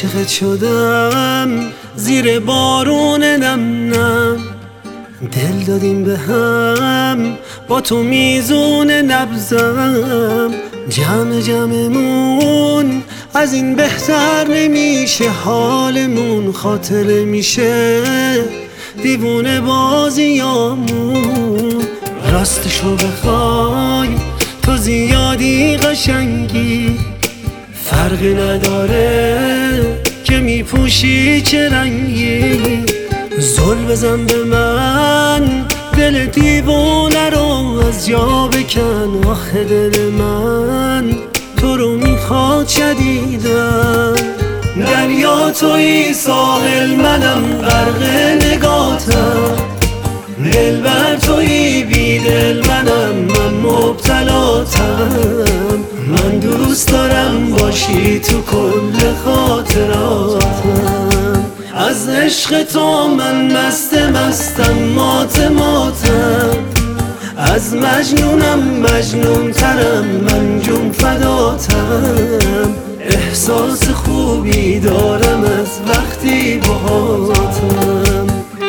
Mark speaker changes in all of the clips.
Speaker 1: عاشقت شدم زیر بارون نم نم، دل دادیم به هم با تو میزون نبزم. جمع جمعمون از این بهتر نمیشه، حالمون خاطر میشه دیوونه بازیامون. راستشو بخوای تو زیادی قشنگی، فرقی نداره که میپوشی چه رنگی. زل بزن به من دل دیوونه رو از جا بکن، آخه دل من تو رو میخواد شدیدن. دریا توی ساحل منم غرق نگاتم، دلبر توی بی دل منم من مبتلاتم. من دوست دارم باشی تو کل خاطراتم، از عشق تو من مستم ماتم. از مجنونم مجنون ترم من جون فداتم. احساس خوبی دارم از وقتی باهاتم.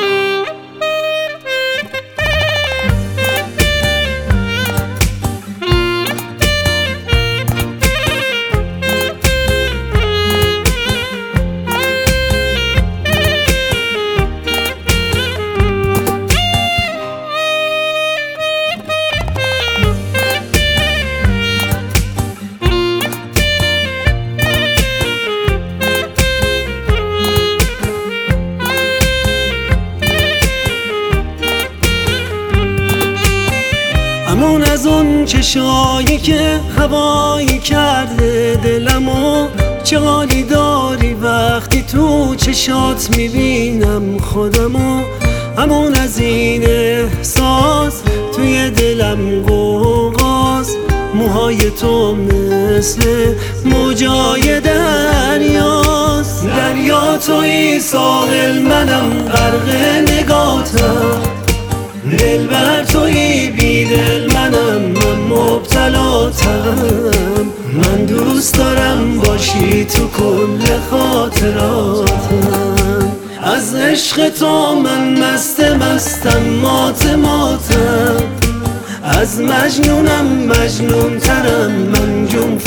Speaker 1: همون از اون چشایی که هوایی کرده دلمو، چه حالی داری وقتی تو چشات میبینم خودمو. همون از این احساس توی دلم قوقاست، موهای تو مثل موجای دریاست. دریا توی ساحل منم غرق نگاتم، دلبر توی بی دل منم من مبتلاتم. من دوست دارم باشی تو کل خاطراتم، از عشق تو من مستم ماتم. از مجنونم مجنون ترم من جون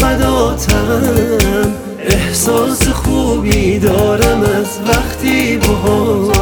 Speaker 1: فداتم. احساس خوبی دارم از وقتی باهاتم.